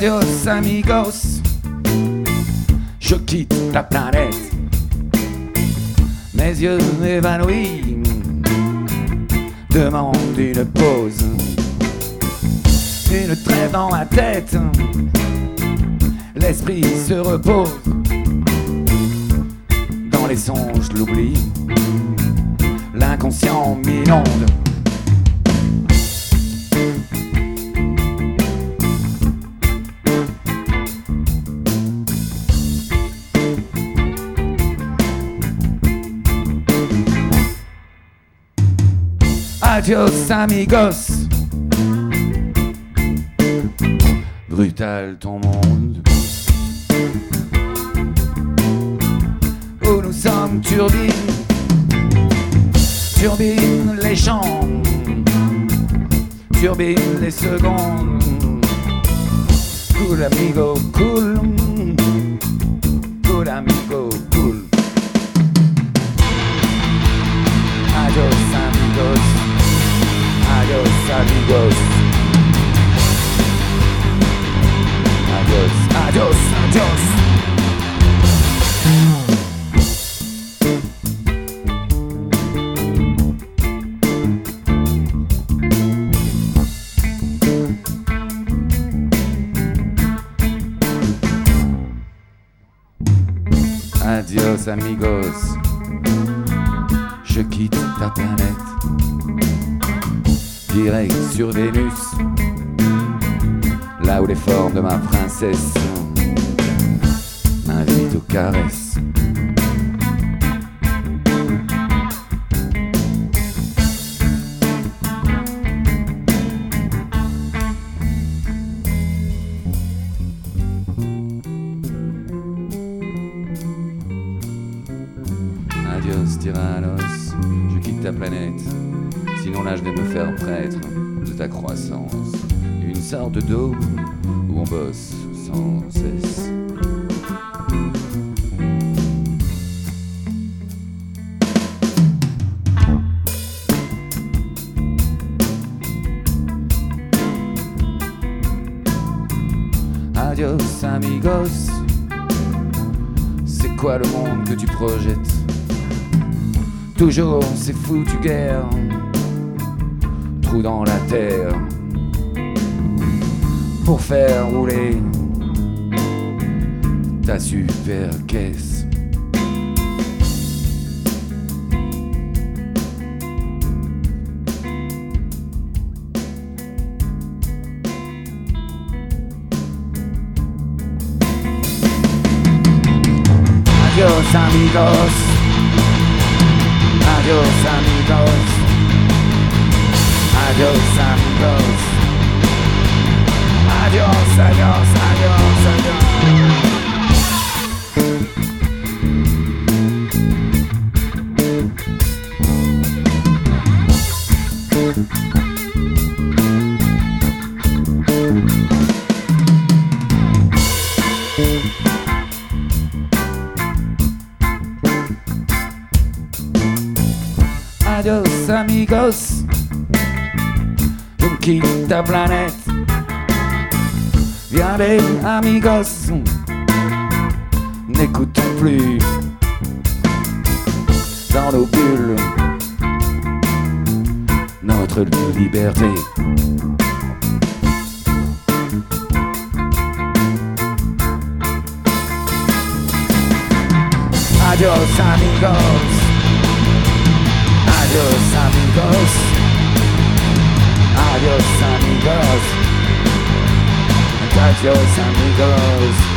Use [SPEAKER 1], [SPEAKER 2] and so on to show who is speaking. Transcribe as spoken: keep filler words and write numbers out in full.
[SPEAKER 1] Adios amigos, je quitte la planète. Mes yeux évanouis demandent une pause, une trêve dans ma tête. L'esprit se repose, dans les songes l'oubli, l'inconscient m'inonde. Adios amigos, brutal ton monde, où nous sommes turbines, turbines les champs, turbines les secondes. Cool amigo, cool, cool amigo, cool. Adios amigos, adios amigos, adios, adios, adios. Adios amigos, je quitte ta planète, direct sur Vénus, là où les formes de ma princesse m'invitent aux caresses. Adios tyrannos, je quitte ta planète, sinon là je vais me faire prêtre de ta croissance, une sorte d'eau où on bosse sans cesse. Adios amigos, c'est quoi le monde que tu projettes? Toujours ces foutues guerres, trous dans la terre, pour faire rouler ta super caisse. Adios amigos, adios amigos, adios amigos, adios, adios, adios, adios. Adios amigos, je quitte ta planète. Viens les amigos, n'écoutons plus dans nos bulles notre liberté. Adios amigos, adios amigos, adios amigos, adios amigos.